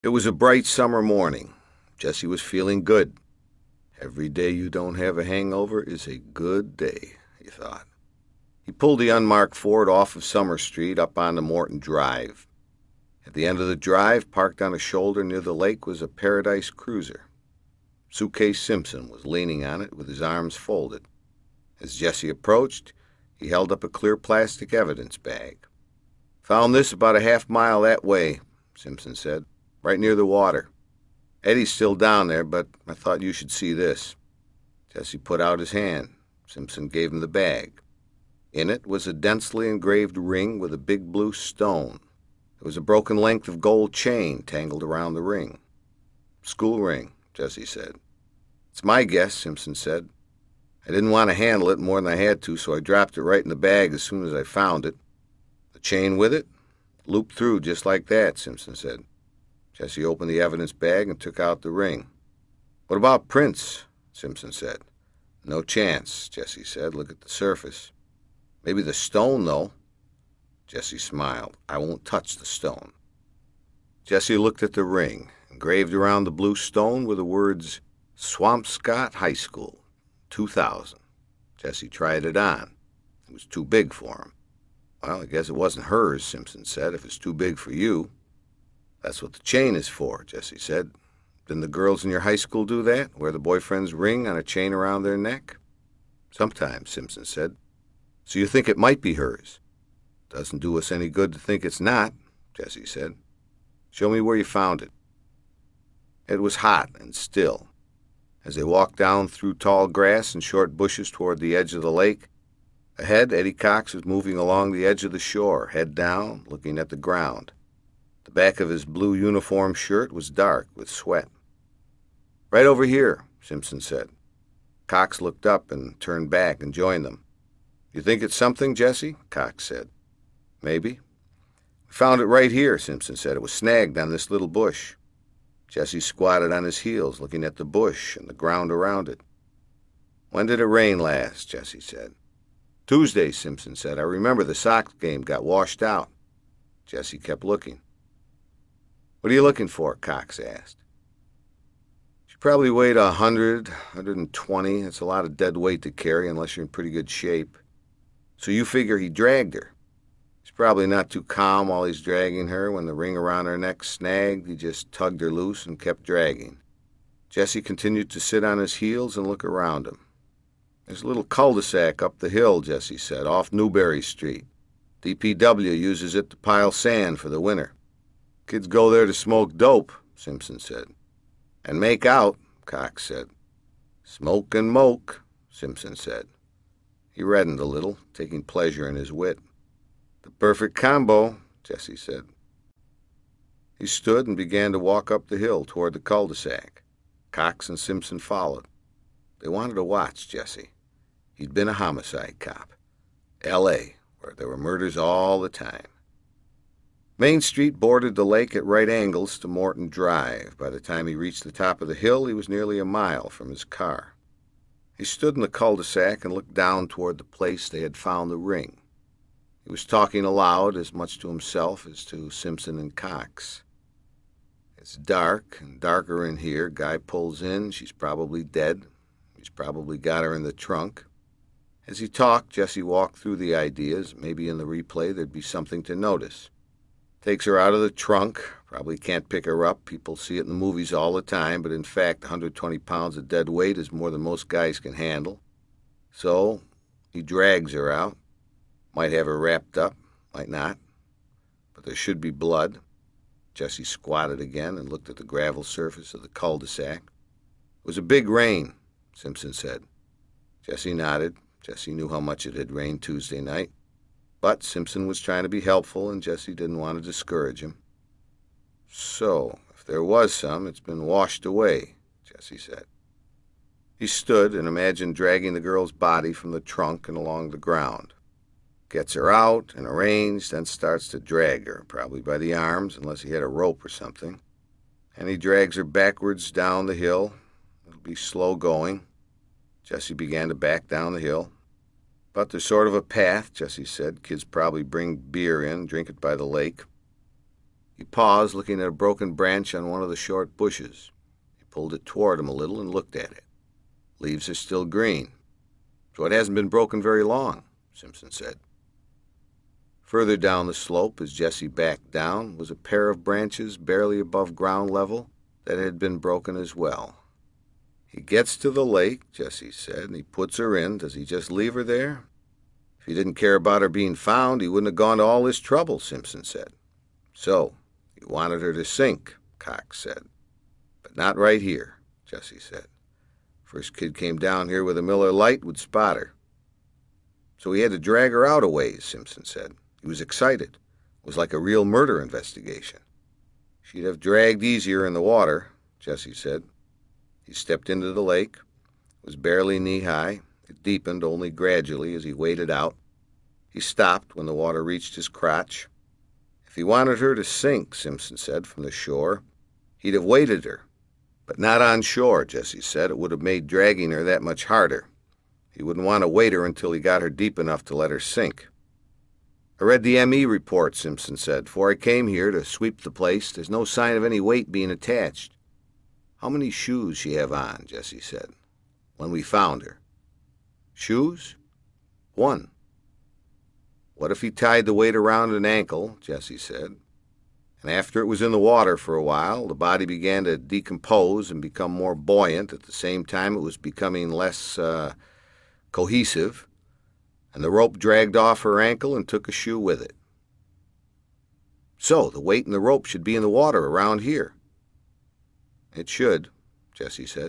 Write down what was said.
It was a bright summer morning. Jesse was feeling good. Every day you don't have a hangover is a good day, he thought. He pulled the unmarked Ford off of Summer Street up onto Morton Drive. At the end of the drive, parked on a shoulder near the lake, was a Paradise Cruiser. Suitcase Simpson was leaning on it with his arms folded. As Jesse approached, he held up a clear plastic evidence bag. "Found this about a half-mile that way," Simpson said, "right near the water. Eddie's still down there, but I thought you should see this." Jesse put out his hand. Simpson gave him the bag. In it was a densely engraved ring with a big blue stone. There was a broken length of gold chain tangled around the ring. "School ring," Jesse said. "It's my guess," Simpson said. "I didn't want to handle it more than I had to, so I dropped it right in the bag as soon as I found it." "The chain with it?" "Looped through just like that," Simpson said. Jesse opened the evidence bag and took out the ring. "What about prints?" Simpson said. "No chance," Jesse said. "Look at the surface." "Maybe the stone, though." Jesse smiled. "I won't touch the stone." Jesse looked at the ring. Engraved around the blue stone were the words, "Swampscott High School, 2000. Jesse tried it on. It was too big for him. "Well, I guess it wasn't hers," Simpson said, "if it's too big for you." "That's what the chain is for," Jesse said. "Didn't the girls in your high school do that? Wear the boyfriend's ring on a chain around their neck?" "Sometimes," Simpson said. "So you think it might be hers?" "Doesn't do us any good to think it's not," Jesse said. "Show me where you found it." It was hot and still. As they walked down through tall grass and short bushes toward the edge of the lake, ahead Eddie Cox was moving along the edge of the shore, head down, looking at the ground. The back of his blue uniform shirt was dark with sweat. "Right over here," Simpson said. Cox looked up and turned back and joined them. "You think it's something, Jesse?" Cox said. "Maybe." "We found it right here," Simpson said. "It was snagged on this little bush." Jesse squatted on his heels, looking at the bush and the ground around it. "When did it rain last?" Jesse said. "Tuesday," Simpson said. "I remember the Sox game got washed out." Jesse kept looking. "What are you looking for?" Cox asked. "She probably weighed 120. It's a lot of dead weight to carry unless you're in pretty good shape." "So you figure he dragged her?" "He's probably not too calm while he's dragging her. When the ring around her neck snagged, he just tugged her loose and kept dragging." Jesse continued to sit on his heels and look around him. "There's a little cul-de-sac up the hill," Jesse said, "off Newberry Street. DPW uses it to pile sand for the winter." "Kids go there to smoke dope," Simpson said. "And make out," Cox said. "Smoke and moke," Simpson said. He reddened a little, taking pleasure in his wit. "The perfect combo," Jesse said. He stood and began to walk up the hill toward the cul-de-sac. Cox and Simpson followed. They wanted to watch Jesse. He'd been a homicide cop. L.A., where there were murders all the time. Main Street bordered the lake at right angles to Morton Drive. By the time he reached the top of the hill, he was nearly a mile from his car. He stood in the cul-de-sac and looked down toward the place they had found the ring. He was talking aloud, as much to himself as to Simpson and Cox. "It's dark and darker in here. Guy pulls in. She's probably dead. He's probably got her in the trunk." As he talked, Jesse walked through the ideas. Maybe in the replay there'd be something to notice. Takes her out of the trunk. Probably can't pick her up. People see it in the movies all the time, but in fact 120 pounds of dead weight is more than most guys can handle. So he drags her out. Might have her wrapped up, might not. But there should be blood. Jesse squatted again and looked at the gravel surface of the cul-de-sac. "It was a big rain," Simpson said. Jesse nodded. Jesse knew how much it had rained Tuesday night. But Simpson was trying to be helpful, and Jesse didn't want to discourage him. "So, if there was some, it's been washed away," Jesse said. He stood and imagined dragging the girl's body from the trunk and along the ground. Gets her out and arranged, then starts to drag her, probably by the arms, unless he had a rope or something. And he drags her backwards down the hill. It'll be slow going. Jesse began to back down the hill. "But there's sort of a path," Jesse said. "Kids probably bring beer in, drink it by the lake." He paused, looking at a broken branch on one of the short bushes. He pulled it toward him a little and looked at it. Leaves are still green. So it hasn't been broken very long, Simpson said. Further down the slope, as Jesse backed down, was a pair of branches barely above ground level that had been broken as well. He gets to the lake, Jesse said, and he puts her in. Does he just leave her there? If he didn't care about her being found, he wouldn't have gone to all this trouble, Simpson said. So, he wanted her to sink, Cox said. But not right here, Jesse said. First kid came down here with a Miller Lite would spot her. So he had to drag her out a ways, Simpson said. He was excited. It was like a real murder investigation. She'd have dragged easier in the water, Jesse said. He stepped into the lake. It was barely knee-high. It deepened only gradually as he waded out. He stopped when the water reached his crotch. If he wanted her to sink, Simpson said, from the shore, he'd have weighted her. But not on shore, Jesse said. It would have made dragging her that much harder. He wouldn't want to weight her until he got her deep enough to let her sink. I read the M.E. report, Simpson said. Before I came here to sweep the place, there's no sign of any weight being attached. How many shoes she have on, Jesse said, when we found her? Shoes? 1. What if he tied the weight around an ankle, Jesse said, and after it was in the water for a while, the body began to decompose and become more buoyant. At the same time, it was becoming less cohesive, and the rope dragged off her ankle and took a shoe with it. So, the weight and the rope should be in the water around here. It should, Jesse said.